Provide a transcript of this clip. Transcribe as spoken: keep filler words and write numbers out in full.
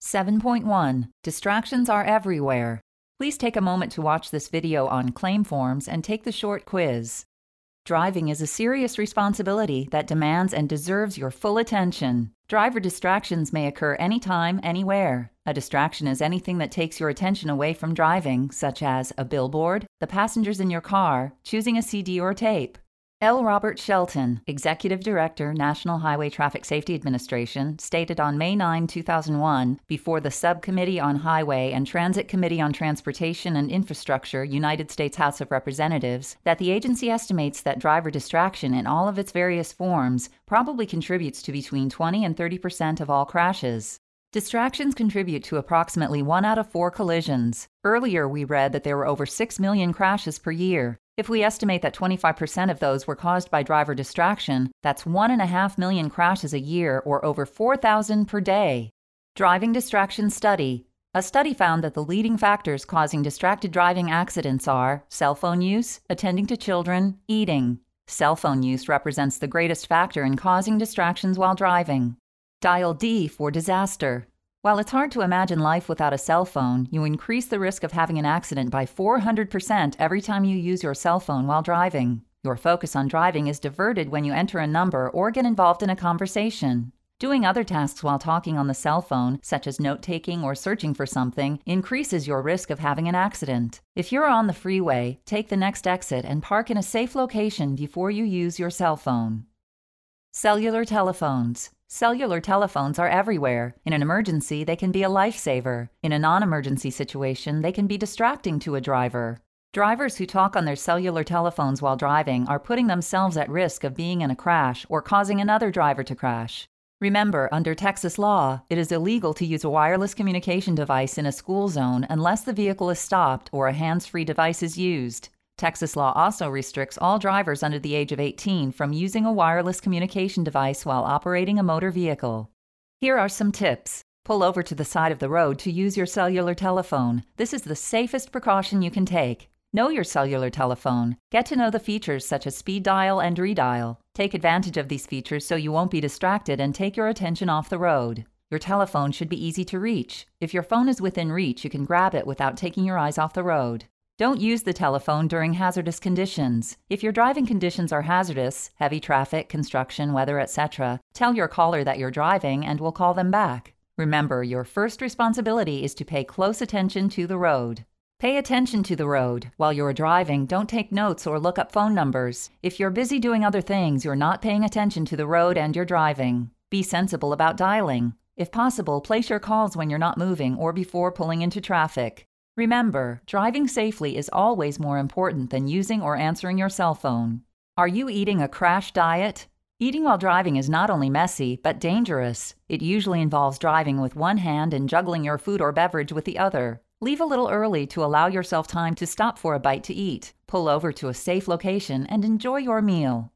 seven point one. Distractions are everywhere. Please take a moment to watch this video on claim forms and take the short quiz. Driving is a serious responsibility that demands and deserves your full attention. Driver distractions may occur anytime, anywhere. A distraction is anything that takes your attention away from driving, such as a billboard, the passengers in your car, choosing a C D or tape. L. Robert Shelton, Executive Director, National Highway Traffic Safety Administration, stated on May ninth, two thousand one, before the Subcommittee on Highway and Transit Committee on Transportation and Infrastructure, United States House of Representatives, that the agency estimates that driver distraction in all of its various forms probably contributes to between twenty and thirty percent of all crashes. Distractions contribute to approximately one out of four collisions. Earlier, we read that there were over six million crashes per year. If we estimate that twenty-five percent of those were caused by driver distraction, that's one and a half million crashes a year, or over four thousand per day. Driving Distraction Study. A study found that the leading factors causing distracted driving accidents are cell phone use, attending to children, eating. Cell phone use represents the greatest factor in causing distractions while driving. Dial D for disaster. While it's hard to imagine life without a cell phone, you increase the risk of having an accident by four hundred percent every time you use your cell phone while driving. Your focus on driving is diverted when you enter a number or get involved in a conversation. Doing other tasks while talking on the cell phone, such as note-taking or searching for something, increases your risk of having an accident. If you're on the freeway, take the next exit and park in a safe location before you use your cell phone. Cellular telephones. Cellular telephones are everywhere. In an emergency, they can be a lifesaver. In a non-emergency situation, they can be distracting to a driver. Drivers who talk on their cellular telephones while driving are putting themselves at risk of being in a crash or causing another driver to crash. Remember, under Texas law, it is illegal to use a wireless communication device in a school zone unless the vehicle is stopped or a hands-free device is used. Texas law also restricts all drivers under the age of eighteen from using a wireless communication device while operating a motor vehicle. Here are some tips. Pull over to the side of the road to use your cellular telephone. This is the safest precaution you can take. Know your cellular telephone. Get to know the features such as speed dial and redial. Take advantage of these features so you won't be distracted and take your attention off the road. Your telephone should be easy to reach. If your phone is within reach, you can grab it without taking your eyes off the road. Don't use the telephone during hazardous conditions. If your driving conditions are hazardous, heavy traffic, construction, weather, et cetera, tell your caller that you're driving and we'll call them back. Remember, your first responsibility is to pay close attention to the road. Pay attention to the road. While you're driving, don't take notes or look up phone numbers. If you're busy doing other things, you're not paying attention to the road and you're driving. Be sensible about dialing. If possible, place your calls when you're not moving or before pulling into traffic. Remember, driving safely is always more important than using or answering your cell phone. Are you eating a crash diet? Eating while driving is not only messy, but dangerous. It usually involves driving with one hand and juggling your food or beverage with the other. Leave a little early to allow yourself time to stop for a bite to eat. Pull over to a safe location and enjoy your meal.